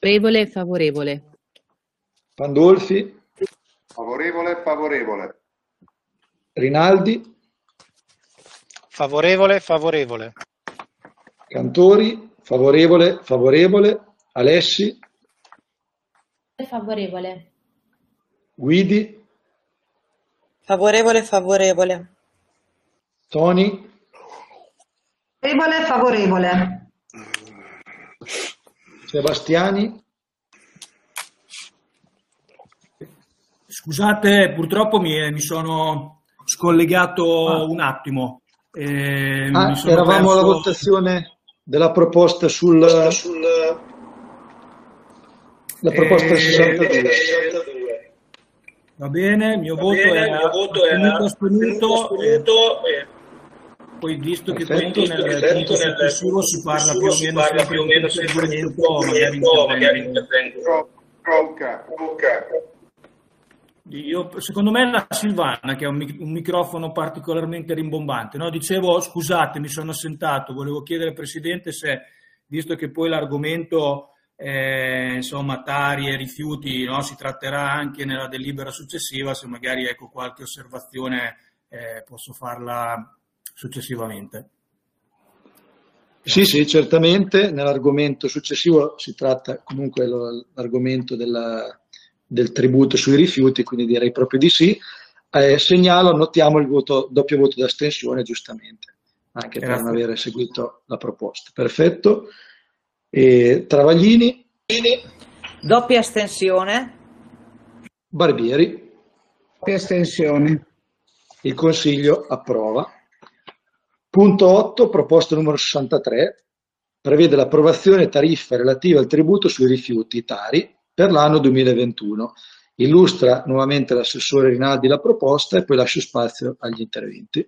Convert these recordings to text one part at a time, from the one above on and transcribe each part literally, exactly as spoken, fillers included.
Favorevole, favorevole. Pandolfi, Favorevole, favorevole. Rinaldi, Favorevole, favorevole. Cantori, favorevole, favorevole. Alessi, Favorevole. Guidi, Favorevole, favorevole. Toni, Favorevole, favorevole. Sebastiani. Scusate, purtroppo mi, mi sono scollegato ah. un attimo. Eh, ah, mi sono eravamo perso... alla votazione della proposta sul... sul la proposta eh, sessantadue. Va bene, il mio Va voto bene, è il mio voto è astenuto, astenuto, e poi visto perfetto, che poi nel punto successivo si parla più o meno parla più o meno sempre di un magari intervengo. Luca, Luca. Io, secondo me è la Silvana che ha un, mic- un microfono particolarmente rimbombante, no? Dicevo, scusate, mi sono assentato, volevo chiedere al Presidente se, visto che poi l'argomento eh, insomma Tari e rifiuti, no? Si tratterà anche nella delibera successiva, se magari ecco qualche osservazione eh, posso farla successivamente. Sì, sì, certamente nell'argomento successivo si tratta comunque lo, l'argomento della, del tributo sui rifiuti, quindi direi proprio di sì. Eh, segnalo, notiamo il voto, doppio voto d'astensione, giustamente, anche Grazie. Per non aver seguito la proposta. Perfetto. E Travaglini. Doppia astensione. Barbieri. Doppia astensione. Il Consiglio approva. Punto otto, proposta numero sessantatré, prevede l'approvazione tariffe relative al tributo sui rifiuti Tari per l'anno duemilaventuno. Illustra nuovamente l'assessore Rinaldi la proposta e poi lascio spazio agli interventi.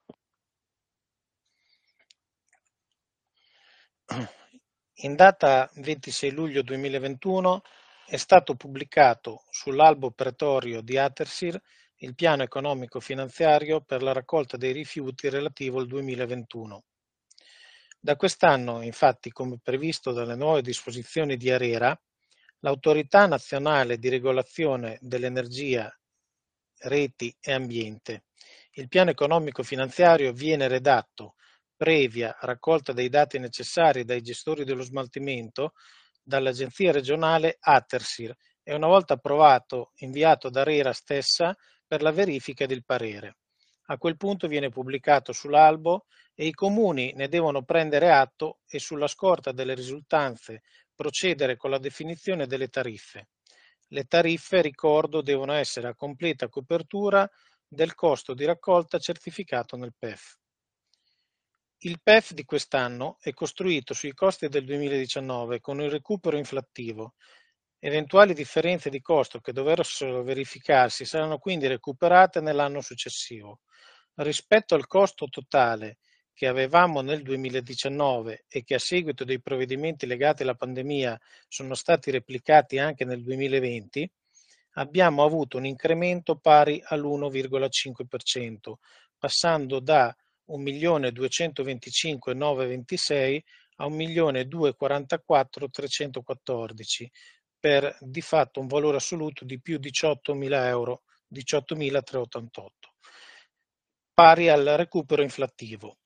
In data ventisei luglio duemilaventuno è stato pubblicato sull'albo pretorio di Atersir il piano economico-finanziario per la raccolta dei rifiuti relativo al duemilaventuno. Da quest'anno, infatti, come previsto dalle nuove disposizioni di ARERA, l'Autorità Nazionale di Regolazione dell'Energia, Reti e Ambiente, il piano economico-finanziario viene redatto previa raccolta dei dati necessari dai gestori dello smaltimento dall'Agenzia regionale Atersir e una volta approvato inviato da ARERA stessa per la verifica del parere. A quel punto viene pubblicato sull'albo e i comuni ne devono prendere atto e sulla scorta delle risultanze procedere con la definizione delle tariffe. Le tariffe, ricordo, devono essere a completa copertura del costo di raccolta certificato nel P E F. Il P E F di quest'anno è costruito sui costi del duemiladiciannove con il recupero inflattivo. Eventuali differenze di costo che dovessero verificarsi saranno quindi recuperate nell'anno successivo. Rispetto al costo totale che avevamo nel duemiladiciannove e che a seguito dei provvedimenti legati alla pandemia sono stati replicati anche nel duemilaventi, abbiamo avuto un incremento pari all'uno virgola cinque per cento, passando da un milione duecentoventicinquemilanovecentotrentasei a un milione duecentoquarantaquattromila trecentoquattordici, per di fatto un valore assoluto di più diciottomila euro, diciottomilatrecentottantotto, pari al recupero inflattivo.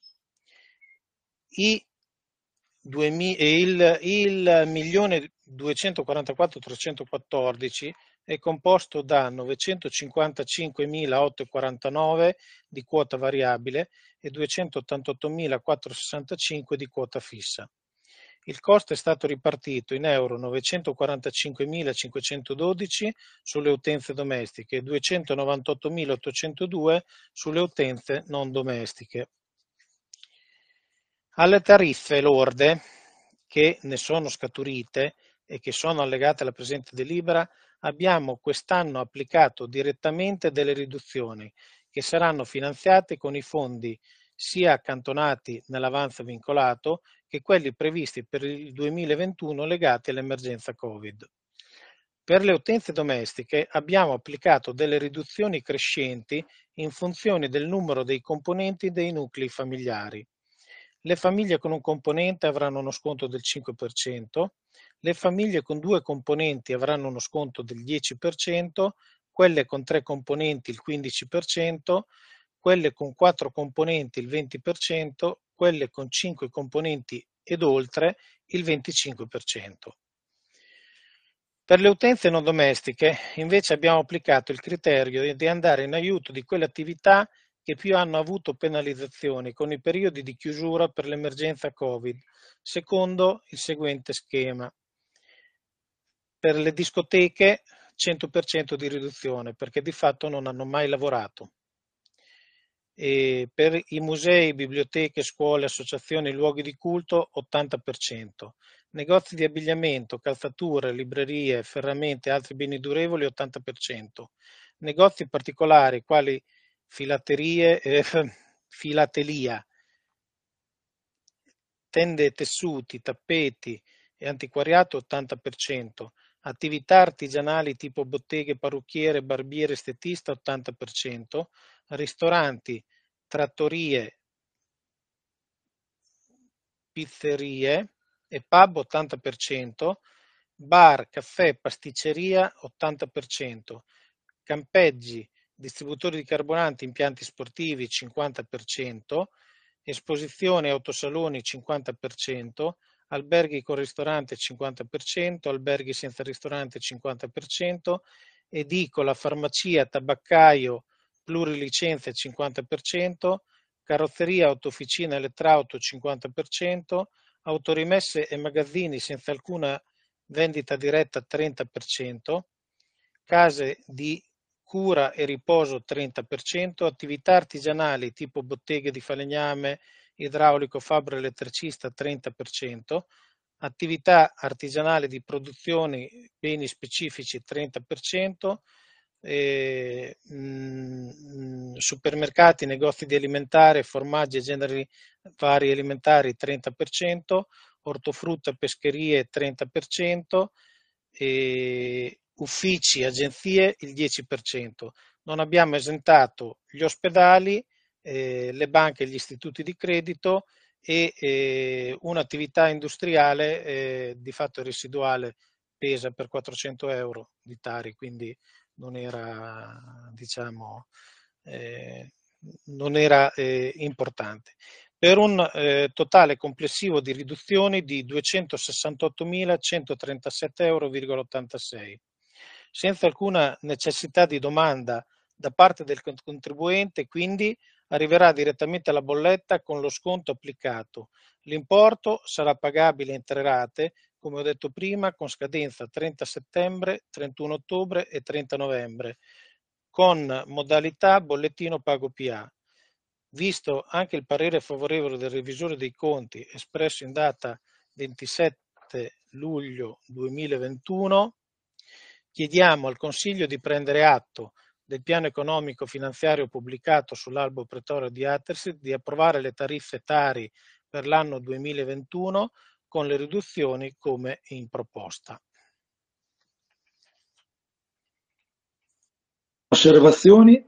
I il, il milione duecentoquarantaquattromila trecentoquattordici è composto da novecentocinquantacinquemilaottocentoquarantanove di quota variabile e duecentottantottomilaquattrocentosessantacinque di quota fissa. Il costo è stato ripartito in euro novecentoquarantacinquemilacinquecentododici sulle utenze domestiche e duecentonovantottomilaottocentodue sulle utenze non domestiche. Alle tariffe lorde, che ne sono scaturite e che sono allegate alla presente delibera, abbiamo quest'anno applicato direttamente delle riduzioni che saranno finanziate con i fondi sia accantonati nell'avanzo vincolato che quelli previsti per il duemilaventuno legati all'emergenza Covid. Per le utenze domestiche abbiamo applicato delle riduzioni crescenti in funzione del numero dei componenti dei nuclei familiari. Le famiglie con un componente avranno uno sconto del cinque per cento, Le famiglie con due componenti avranno uno sconto del dieci per cento, quelle con tre componenti il quindici per cento, quelle con quattro componenti il venti per cento, quelle con cinque componenti ed oltre il venticinque per cento. Per le utenze non domestiche invece abbiamo applicato il criterio di andare in aiuto di quelle attività che più hanno avuto penalizzazioni con i periodi di chiusura per l'emergenza Covid, secondo il seguente schema. Per le discoteche cento per cento di riduzione perché di fatto non hanno mai lavorato. E per i musei, biblioteche, scuole, associazioni, luoghi di culto ottanta per cento. Negozi di abbigliamento, calzature, librerie, ferramente e altri beni durevoli ottanta per cento. Negozi particolari quali filaterie, eh, filatelia, tende e tessuti, tappeti e antiquariato ottanta per cento. Attività artigianali tipo botteghe, parrucchiere, barbiere, estetista ottanta per cento. Ristoranti, trattorie, pizzerie e pub ottanta per cento, bar, caffè, pasticceria ottanta per cento, campeggi, distributori di carburanti, impianti sportivi cinquanta per cento, esposizioni, autosaloni cinquanta per cento, alberghi con ristorante cinquanta per cento, alberghi senza ristorante cinquanta per cento, edicola, farmacia, tabaccaio, plurilicenze cinquanta per cento, carrozzeria, autofficina, elettrauto cinquanta per cento, autorimesse e magazzini senza alcuna vendita diretta trenta per cento, case di cura e riposo trenta per cento, attività artigianali tipo botteghe di falegname, idraulico, fabbro, elettricista trenta per cento, attività artigianali di produzioni beni specifici trenta per cento, eh, mh, supermercati, negozi di alimentari, formaggi e generi vari alimentari trenta per cento, ortofrutta, pescherie trenta per cento, eh, uffici, agenzie il dieci per cento. Non abbiamo esentato gli ospedali, eh, le banche e gli istituti di credito e eh, un'attività industriale eh, di fatto residuale pesa per quattrocento euro di Tari, quindi non era, diciamo, eh, non era eh, importante. Per un eh, totale complessivo di riduzioni di duecentosessantottomilacentotrentasette euro virgola ottantasei, senza alcuna necessità di domanda da parte del contribuente, quindi arriverà direttamente alla bolletta con lo sconto applicato. L'importo sarà pagabile in tre rate, come ho detto prima, con scadenza trenta settembre, trentuno ottobre e trenta novembre, con modalità bollettino pago P A. Visto anche il parere favorevole del revisore dei conti espresso in data ventisette luglio duemilaventuno, chiediamo al Consiglio di prendere atto del piano economico finanziario pubblicato sull'albo pretorio di Attersit, di approvare le tariffe Tari per l'anno duemilaventuno con le riduzioni come in proposta. Osservazioni?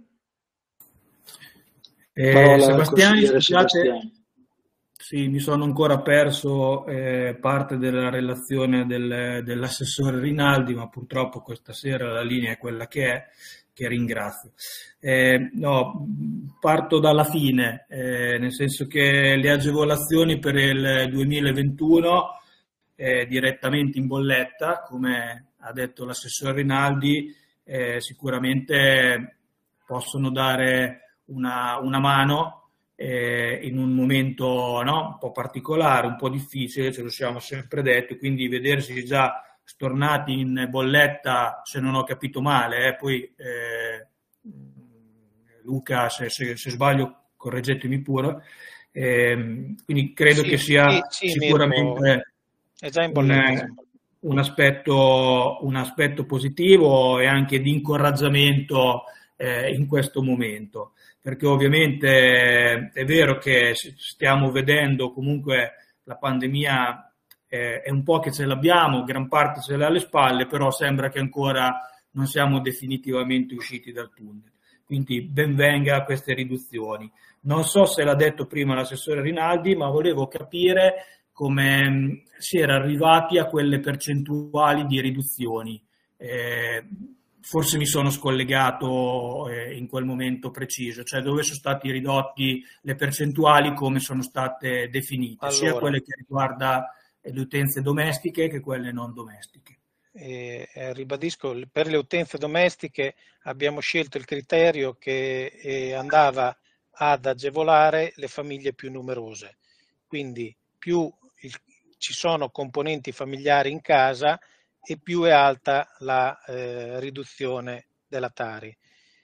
Eh, Sebastiani, scusate, Sebastiani. Sì, mi sono ancora perso eh, parte della relazione del, dell'assessore Rinaldi, ma purtroppo questa sera la linea è quella che è, che ringrazio. Eh, no, parto dalla fine, eh, nel senso che le agevolazioni per il duemilaventuno eh, direttamente in bolletta, come ha detto l'assessore Rinaldi, eh, sicuramente possono dare una, una mano eh, in un momento no, un po' particolare, un po' difficile, ce lo siamo sempre detto, quindi vedersi già stornati in bolletta, se non ho capito male, eh, poi eh, Luca, se, se, se sbaglio correggetemi pure, eh, quindi credo sì, che sia sì, sì, sicuramente è già in bolletta, un, un, aspetto, un aspetto positivo e anche di incoraggiamento eh, in questo momento, perché ovviamente è vero che stiamo vedendo comunque la pandemia Eh, è un po' che ce l'abbiamo, gran parte ce l'ha alle spalle, però sembra che ancora non siamo definitivamente usciti dal tunnel. Quindi ben venga queste riduzioni. Non so se l'ha detto prima l'assessore Rinaldi, ma volevo capire come si era arrivati a quelle percentuali di riduzioni. Eh, forse mi sono scollegato eh, in quel momento preciso, cioè dove sono stati ridotti le percentuali, come sono state definite, allora, sia quelle che riguarda le utenze domestiche che quelle non domestiche. Eh, eh, ribadisco, per le utenze domestiche abbiamo scelto il criterio che eh, andava ad agevolare le famiglie più numerose, quindi più il, ci sono componenti familiari in casa e più è alta la eh, riduzione della Tari.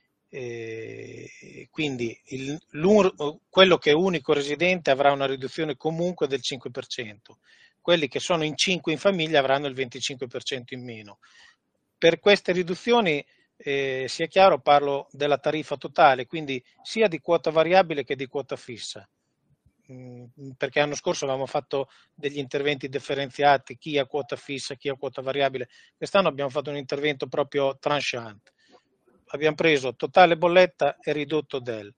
Eh, quindi il, quello che è unico residente avrà una riduzione comunque del cinque per cento, quelli che sono in cinque in famiglia avranno il venticinque per cento in meno. Per queste riduzioni, eh, sia chiaro, parlo della tariffa totale, quindi sia di quota variabile che di quota fissa. Perché l'anno scorso avevamo fatto degli interventi differenziati, chi ha quota fissa, chi ha quota variabile. Quest'anno abbiamo fatto un intervento proprio tranchant. Abbiamo preso totale bolletta e ridotto del.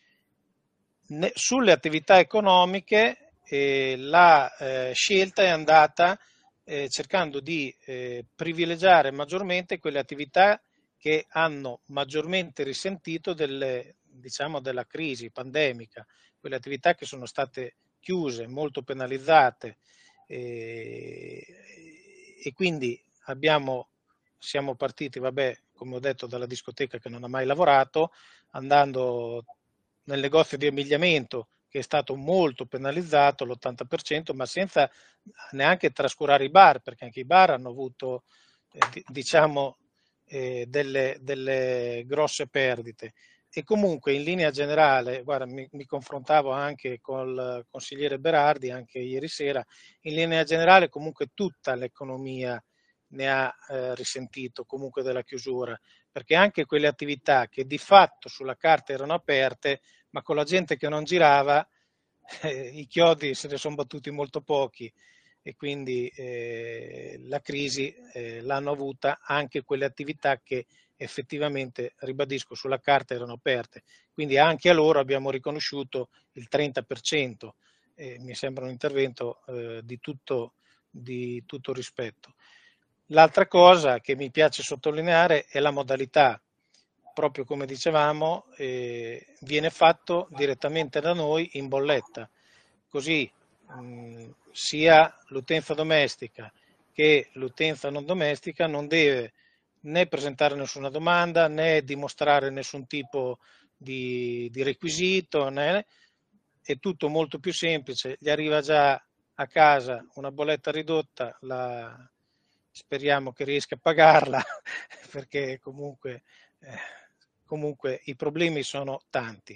Sulle attività economiche eh, la eh, scelta è andata eh, cercando di eh, privilegiare maggiormente quelle attività che hanno maggiormente risentito delle, diciamo, della crisi pandemica, quelle attività che sono state chiuse, molto penalizzate, e, e quindi abbiamo, siamo partiti, vabbè, come ho detto, dalla discoteca che non ha mai lavorato, andando nel negozio di abbigliamento che è stato molto penalizzato, l'ottanta per cento, ma senza neanche trascurare i bar, perché anche i bar hanno avuto eh, diciamo eh, delle, delle grosse perdite. E comunque in linea generale, guarda, mi, mi confrontavo anche col consigliere Berardi anche ieri sera, in linea generale comunque tutta l'economia ne ha eh, risentito comunque della chiusura, perché anche quelle attività che di fatto sulla carta erano aperte, ma con la gente che non girava, eh, i chiodi se ne sono battuti molto pochi e quindi eh, la crisi eh, l'hanno avuta anche quelle attività che effettivamente, ribadisco, sulla carta erano aperte, quindi anche a loro abbiamo riconosciuto il trenta per cento, eh, mi sembra un intervento eh, di, tutto, di tutto rispetto. L'altra cosa che mi piace sottolineare è la modalità, proprio come dicevamo, eh, viene fatto direttamente da noi in bolletta, così mh, sia l'utenza domestica che l'utenza non domestica non deve né presentare nessuna domanda, né dimostrare nessun tipo di, di requisito, né, è tutto molto più semplice, gli arriva già a casa una bolletta ridotta, la, speriamo che riesca a pagarla, perché comunque, eh, comunque i problemi sono tanti.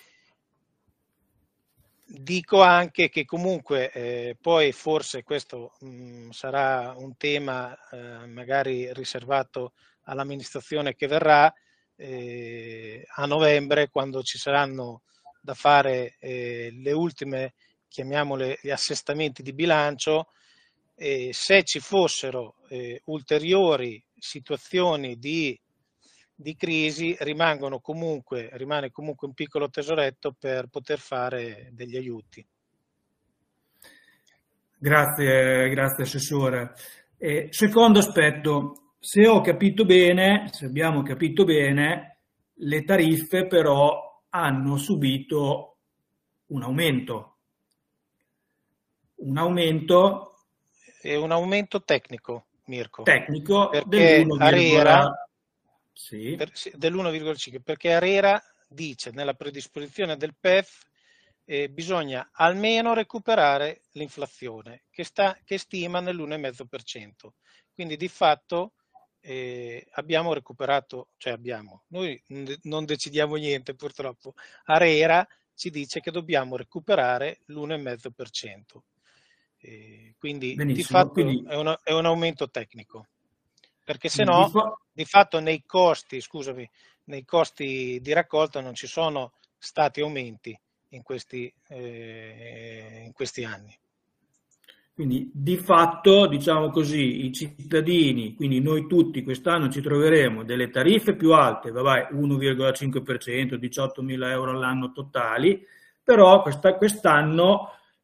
Dico anche che comunque eh, poi forse questo mh, sarà un tema eh, magari riservato all'amministrazione che verrà eh, a novembre, quando ci saranno da fare eh, le ultime, chiamiamole, gli assestamenti di bilancio, e se ci fossero eh, ulteriori situazioni di di crisi rimangono comunque, rimane comunque un piccolo tesoretto per poter fare degli aiuti. Grazie, grazie Assessore. Eh, secondo aspetto, se ho capito bene, se abbiamo capito bene, le tariffe però hanno subito un aumento. Un aumento... È un aumento tecnico, Mirko. Tecnico, perché ARERA... Sì. Per, dell'uno virgola cinque, perché ARERA dice nella predisposizione del P E F eh, bisogna almeno recuperare l'inflazione che, sta, che stima nell'uno virgola cinque per cento, quindi di fatto eh, abbiamo recuperato, cioè abbiamo, noi non decidiamo niente purtroppo, ARERA ci dice che dobbiamo recuperare l'uno virgola cinque per cento, eh, quindi Benissimo, di fatto quindi... È, una, è un aumento tecnico. Perché se no, di fatto nei costi, scusami, nei costi di raccolta non ci sono stati aumenti in questi, eh, in questi anni. Quindi di fatto, diciamo così, i cittadini, quindi noi tutti quest'anno ci troveremo delle tariffe più alte, vabbè, uno virgola cinque per cento, diciottomila euro all'anno totali, però questa, quest'anno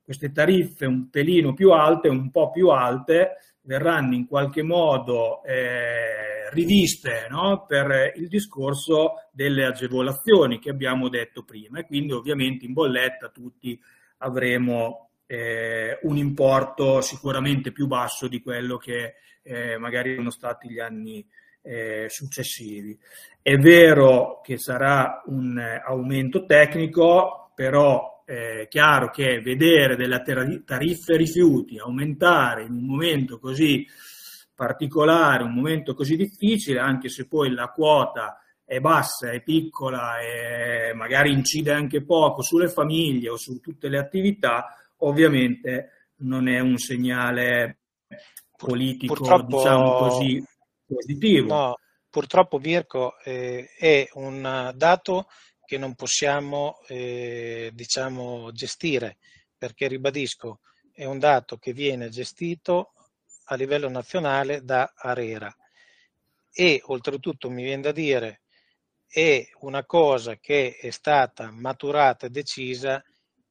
queste tariffe un pelino più alte, un po' più alte, verranno in qualche modo eh, riviste, no? Per il discorso delle agevolazioni che abbiamo detto prima, e quindi ovviamente in bolletta tutti avremo eh, un importo sicuramente più basso di quello che eh, magari sono stati gli anni eh, successivi. È vero che sarà un eh, aumento tecnico, però è chiaro che vedere delle tariffe rifiuti aumentare in un momento così particolare, un momento così difficile, anche se poi la quota è bassa, è piccola e magari incide anche poco sulle famiglie o su tutte le attività, ovviamente non è un segnale politico, purtroppo, diciamo così, positivo. No, purtroppo Mirko eh, è un dato che non possiamo eh, diciamo gestire, perché ribadisco, è un dato che viene gestito a livello nazionale da ARERA e oltretutto mi viene da dire è una cosa che è stata maturata e decisa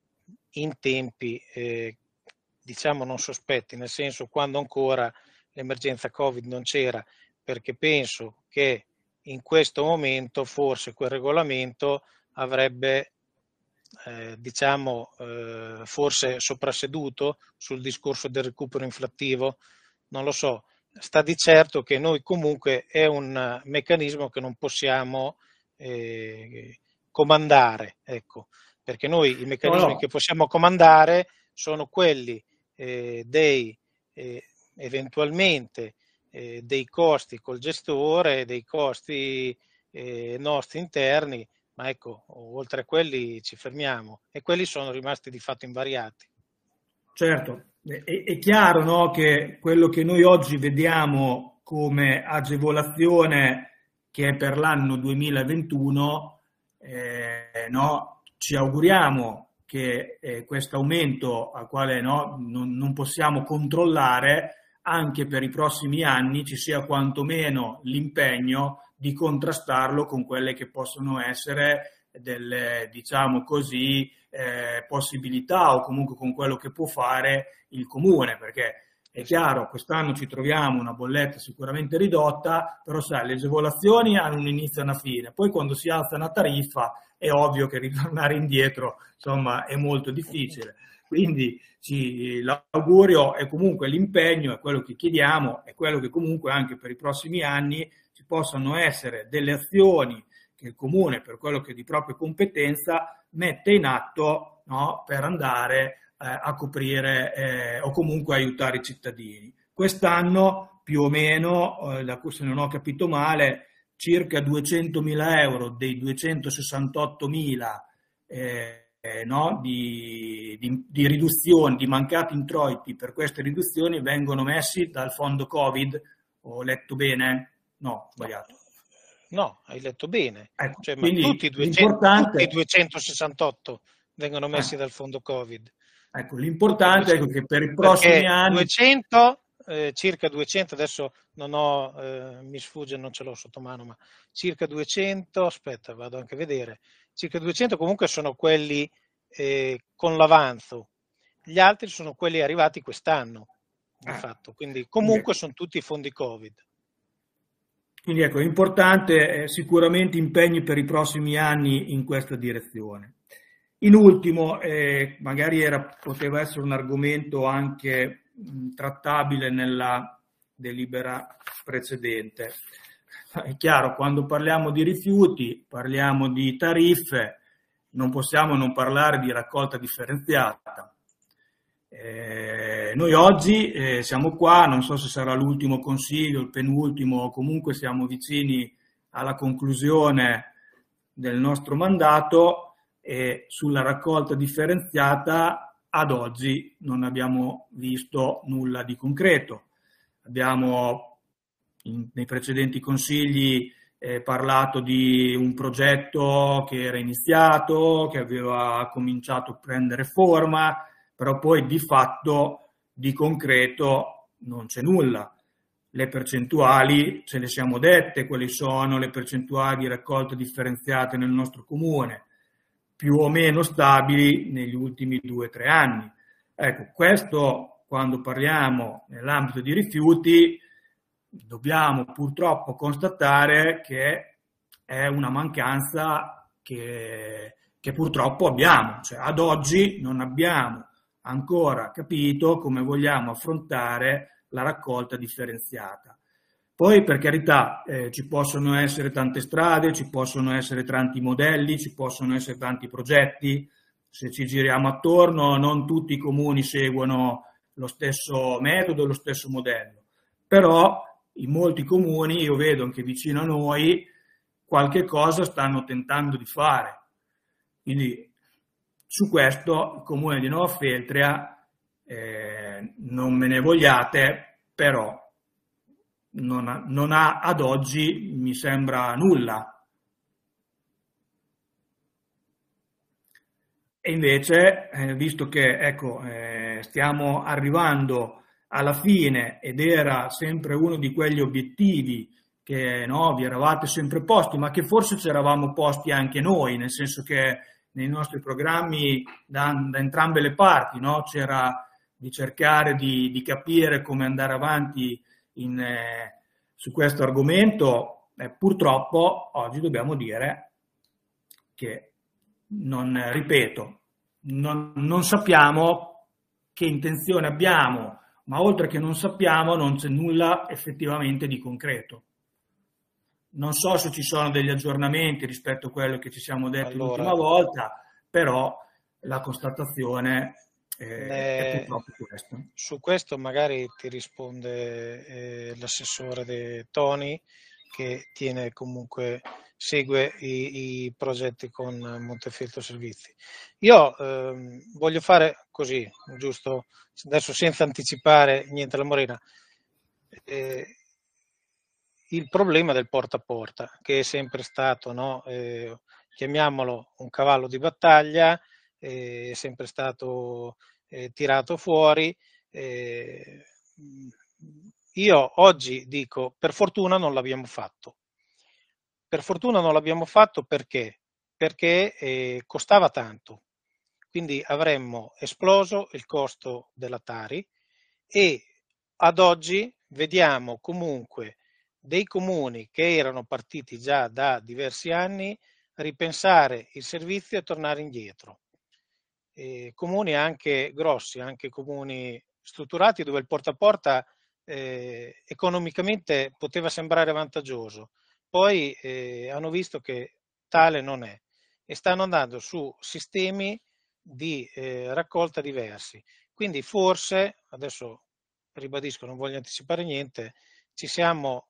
in tempi eh, diciamo non sospetti, nel senso quando ancora l'emergenza Covid non c'era, perché penso che in questo momento forse quel regolamento avrebbe eh, diciamo eh, forse soprasseduto sul discorso del recupero inflattivo, non lo so, sta di certo che noi comunque è un meccanismo che non possiamo eh, comandare, ecco, perché noi i meccanismi no, no. che possiamo comandare sono quelli eh, dei eh, eventualmente eh, dei costi col gestore, dei costi eh, nostri interni, ma ecco, oltre a quelli ci fermiamo e quelli sono rimasti di fatto invariati. Certo, è, è chiaro, no, che quello che noi oggi vediamo come agevolazione che è per l'anno duemilaventuno, eh, no, ci auguriamo che eh, questo aumento al quale no, non, non possiamo controllare anche per i prossimi anni ci sia quantomeno l'impegno di contrastarlo con quelle che possono essere delle, diciamo così, eh, possibilità o comunque con quello che può fare il comune, perché è chiaro, quest'anno ci troviamo una bolletta sicuramente ridotta, però sai, le agevolazioni hanno un inizio e una fine, poi quando si alza una tariffa è ovvio che ritornare indietro insomma è molto difficile, quindi ci, l'augurio è comunque l'impegno, è quello che chiediamo, è quello che comunque anche per i prossimi anni ci possano essere delle azioni che il comune, per quello che è di propria competenza, mette in atto, no, per andare eh, a coprire eh, o comunque aiutare i cittadini. Quest'anno più o meno, eh, se non ho capito male, circa duecentomila euro dei duecentosessantottomila eh, eh, no, di, di, di riduzioni, di mancati introiti per queste riduzioni vengono messi dal fondo Covid. Ho letto bene? No, sbagliato. No, hai letto bene. Ecco, cioè, ma tutti i, duecento, tutti i duecentosessantotto vengono messi eh. dal fondo Covid. Ecco, l'importante è che per i prossimi Perché anni... duecento, eh, circa duecento, adesso non ho, eh, mi sfugge, non ce l'ho sotto mano, ma circa duecento, aspetta, vado anche a vedere, circa duecento comunque sono quelli eh, con l'avanzo, gli altri sono quelli arrivati quest'anno, di ah. fatto, quindi comunque sono tutti fondi Covid. Quindi ecco, l'importante è sicuramente impegni per i prossimi anni in questa direzione. In ultimo, eh, magari era, poteva essere un argomento anche mh, trattabile nella delibera precedente. È chiaro, quando parliamo di rifiuti, parliamo di tariffe, non possiamo non parlare di raccolta differenziata. Eh, noi oggi eh, siamo qua, non so se sarà l'ultimo consiglio, il penultimo, o comunque siamo vicini alla conclusione del nostro mandato e sulla raccolta differenziata ad oggi non abbiamo visto nulla di concreto. Abbiamo in, nei precedenti consigli eh, parlato di un progetto che era iniziato, che aveva cominciato a prendere forma, però poi di fatto, di concreto, non c'è nulla. Le percentuali, ce le siamo dette, quali sono le percentuali di raccolta differenziate nel nostro comune, più o meno stabili negli ultimi due o tre anni. Ecco, questo quando parliamo nell'ambito di rifiuti dobbiamo purtroppo constatare che è una mancanza che, che purtroppo abbiamo, cioè ad oggi non abbiamo ancora capito come vogliamo affrontare la raccolta differenziata. Poi, per carità, eh, ci possono essere tante strade, ci possono essere tanti modelli, ci possono essere tanti progetti. Se ci giriamo attorno, non tutti i comuni seguono lo stesso metodo, lo stesso modello. Però in molti comuni, io vedo anche vicino a noi, qualche cosa stanno tentando di fare. Quindi su questo il comune di Novafeltria, eh, non me ne vogliate, però non ha, non ha ad oggi, mi sembra, nulla. E invece, eh, visto che ecco, eh, stiamo arrivando alla fine ed era sempre uno di quegli obiettivi che no, vi eravate sempre posti, ma che forse ci eravamo posti anche noi, nel senso che nei nostri programmi da, da entrambe le parti, no, c'era di cercare di, di capire come andare avanti in, eh, su questo argomento. Eh, purtroppo oggi dobbiamo dire che, non ripeto, non, non sappiamo che intenzione abbiamo, ma oltre che non sappiamo non c'è nulla effettivamente di concreto. Non so se ci sono degli aggiornamenti rispetto a quello che ci siamo detti allora, l'ultima volta, però la constatazione eh, è purtroppo questa. Su questo magari ti risponde eh, l'assessore de Toni, che tiene comunque, segue i, i progetti con Montefeltro Servizi. Io ehm, voglio fare così, giusto, adesso senza anticipare niente alla Morena, eh, il problema del porta a porta, che è sempre stato, no, eh, chiamiamolo un cavallo di battaglia, eh, è sempre stato eh, tirato fuori. Eh, io oggi dico, per fortuna non l'abbiamo fatto. Per fortuna non l'abbiamo fatto perché? Perché eh, costava tanto. Quindi avremmo esploso il costo della Tari e ad oggi vediamo comunque dei comuni che erano partiti già da diversi anni ripensare il servizio e tornare indietro. E comuni anche grossi, anche comuni strutturati dove il porta a porta eh, economicamente poteva sembrare vantaggioso, poi eh, hanno visto che tale non è e stanno andando su sistemi di eh, raccolta diversi. Quindi forse, adesso ribadisco, non voglio anticipare niente, ci stiamo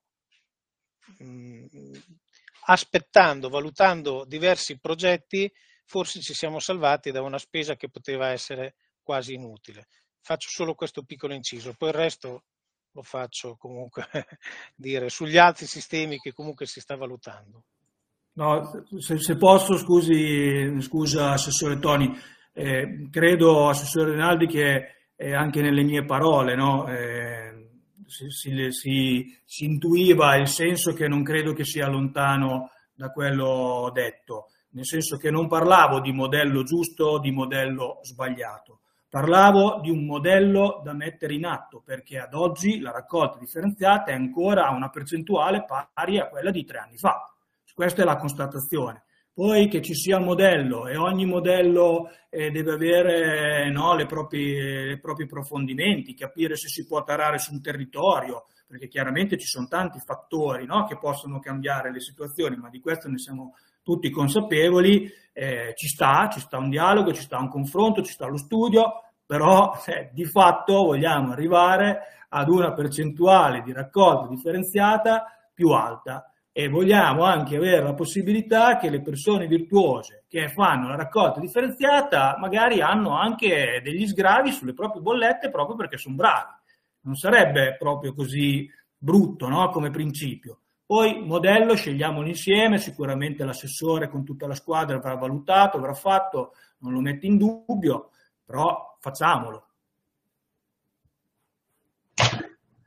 mh, aspettando, valutando diversi progetti, forse ci siamo salvati da una spesa che poteva essere quasi inutile. Faccio solo questo piccolo inciso, poi il resto lo faccio comunque dire sugli altri sistemi che comunque si sta valutando. No, se, se posso, scusi, scusa Assessore Toni, eh, credo, Assessore Rinaldi, che eh, anche nelle mie parole, no, eh, si, si, si, si intuiva il senso che non credo che sia lontano da quello detto, nel senso che non parlavo di modello giusto, di modello sbagliato, parlavo di un modello da mettere in atto, perché ad oggi la raccolta differenziata è ancora a una percentuale pari a quella di tre anni fa. Questa è la constatazione. Poi che ci sia un modello e ogni modello eh, deve avere no, le proprie, i propri approfondimenti, capire se si può tarare su un territorio, perché chiaramente ci sono tanti fattori no, che possono cambiare le situazioni, ma di questo ne siamo tutti consapevoli. Eh, ci sta, ci sta un dialogo, ci sta un confronto, ci sta lo studio, però eh, di fatto vogliamo arrivare ad una percentuale di raccolta differenziata più alta. E vogliamo anche avere la possibilità che le persone virtuose che fanno la raccolta differenziata magari hanno anche degli sgravi sulle proprie bollette proprio perché sono bravi. Non sarebbe proprio così brutto, no? Come principio. Poi modello scegliamolo insieme, sicuramente l'assessore con tutta la squadra avrà valutato, avrà fatto, non lo metto in dubbio, però facciamolo.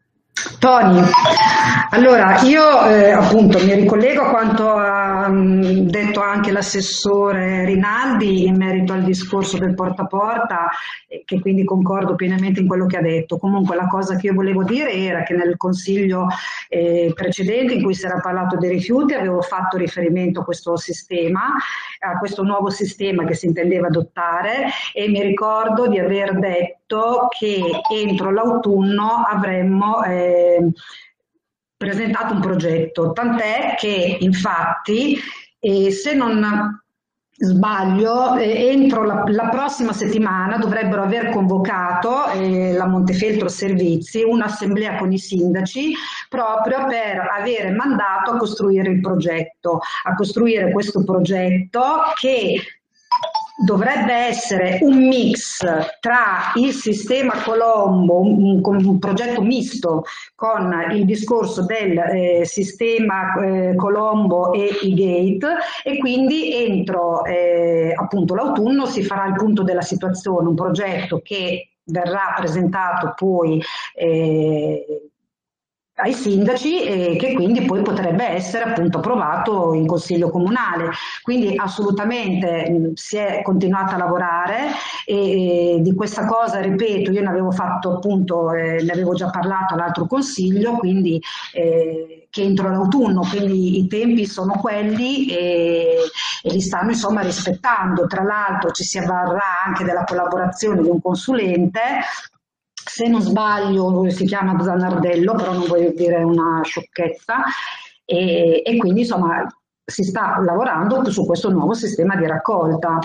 Tony, allora io eh, appunto mi ricollego a quanto ha mh, detto anche l'assessore Rinaldi in merito al discorso del porta a porta, eh, che quindi concordo pienamente in quello che ha detto. Comunque la cosa che io volevo dire era che nel consiglio eh, precedente in cui si era parlato dei rifiuti avevo fatto riferimento a questo sistema, a questo nuovo sistema che si intendeva adottare, e mi ricordo di aver detto che entro l'autunno avremmo eh, presentato un progetto, tant'è che infatti eh, se non sbaglio eh, entro la, la prossima settimana dovrebbero aver convocato eh, la Montefeltro Servizi un'assemblea con i sindaci proprio per avere mandato a costruire il progetto, a costruire questo progetto che dovrebbe essere un mix tra il sistema Colombo, un, un, un progetto misto con il discorso del eh, sistema eh, Colombo e i gate, e quindi entro eh, appunto l'autunno si farà il punto della situazione, un progetto che verrà presentato poi eh, ai sindaci e che quindi poi potrebbe essere appunto approvato in consiglio comunale. Quindi assolutamente mh, si è continuato a lavorare e, e di questa cosa, ripeto, io ne avevo fatto appunto, eh, ne avevo già parlato all'altro consiglio, quindi eh, che entro l'autunno, quindi i tempi sono quelli e, e li stanno insomma rispettando. Tra l'altro ci si avvarrà anche della collaborazione di un consulente, se non sbaglio si chiama Zanardello, però non voglio dire una sciocchezza, e, e quindi insomma si sta lavorando su questo nuovo sistema di raccolta.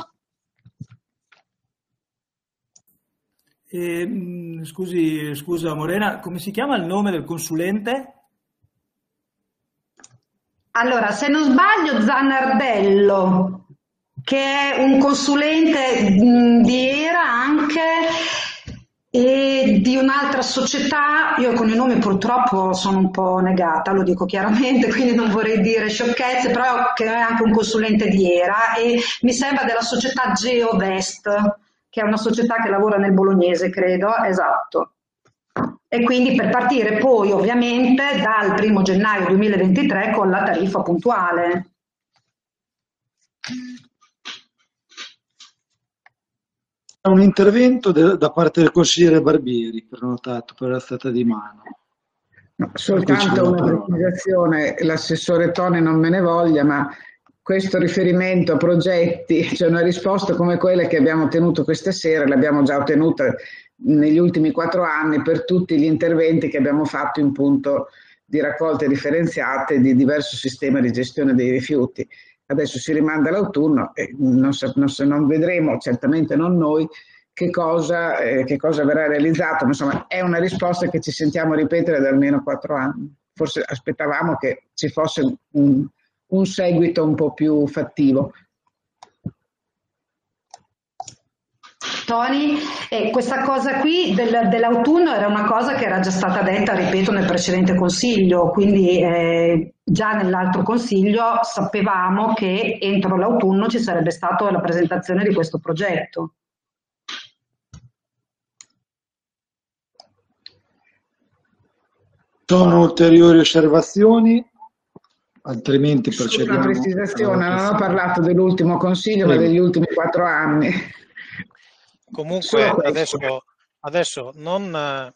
E, mh, scusi, scusa Morena, come si chiama il nome del consulente? Allora, se non sbaglio Zanardello, che è un consulente mh, di Era anche, e di un'altra società. Io con i nomi purtroppo sono un po' negata, lo dico chiaramente, quindi non vorrei dire sciocchezze, però che è anche un consulente di Era, e mi sembra della società GeoVest, che è una società che lavora nel bolognese, credo, esatto. E quindi per partire poi ovviamente dal primo gennaio duemilaventitré con la tariffa puntuale. Un intervento de- da parte del consigliere Barbieri, prenotato per l'alzata di mano. No, soltanto una precisazione, l'assessore Tone non me ne voglia, ma questo riferimento a progetti, cioè una risposta come quella che abbiamo ottenuto questa sera, l'abbiamo già ottenuta negli ultimi quattro anni per tutti gli interventi che abbiamo fatto in punto di raccolte differenziate di diverso sistema di gestione dei rifiuti. Adesso si rimanda l'autunno e non, non, non vedremo, certamente non noi, che cosa, eh, che cosa verrà realizzato, ma insomma è una risposta che ci sentiamo ripetere da almeno quattro anni. Forse aspettavamo che ci fosse un, un seguito un po' più fattivo. Tony, eh, questa cosa qui del, dell'autunno era una cosa che era già stata detta, ripeto, nel precedente consiglio, quindi eh, già nell'altro consiglio sapevamo che entro l'autunno ci sarebbe stata la presentazione di questo progetto. Sono ulteriori osservazioni? Altrimenti procediamo. Una precisazione, non ho parlato dell'ultimo consiglio, Prima. ma degli ultimi quattro anni. Comunque adesso, adesso non,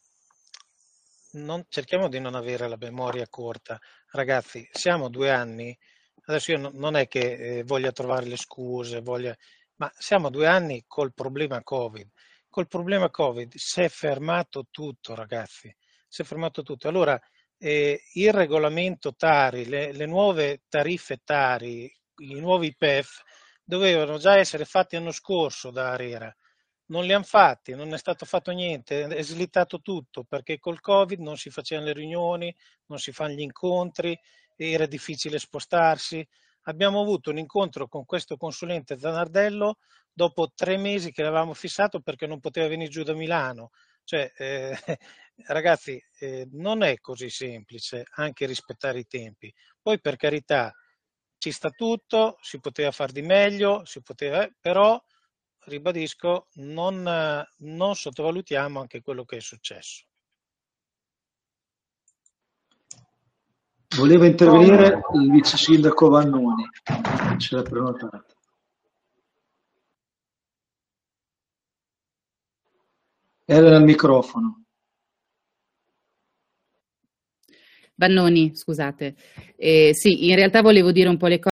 non cerchiamo di non avere la memoria corta. Ragazzi, siamo due anni, adesso io non è che eh, voglia trovare le scuse, voglia, ma siamo due anni col problema Covid. Col problema Covid si è fermato tutto, ragazzi, si è fermato tutto. Allora, eh, il regolamento Tari, le, le nuove tariffe Tari, i nuovi I P E F dovevano già essere fatti l'anno scorso da Arera. Non li hanno fatti, non è stato fatto niente, è slittato tutto perché col Covid non si facevano le riunioni, non si fanno gli incontri, era difficile spostarsi. Abbiamo avuto un incontro con questo consulente Zanardello dopo tre mesi che l'avevamo fissato perché non poteva venire giù da Milano. Cioè, eh, ragazzi, eh, non è così semplice anche rispettare i tempi. Poi per carità ci sta tutto, si poteva far di meglio, si poteva, però ribadisco, non, non sottovalutiamo anche quello che è successo. Voleva intervenire il vice sindaco Vannoni, ce l'ha prenotata. Era al microfono. Vannoni, scusate. Eh, sì, in realtà volevo dire un po' le cose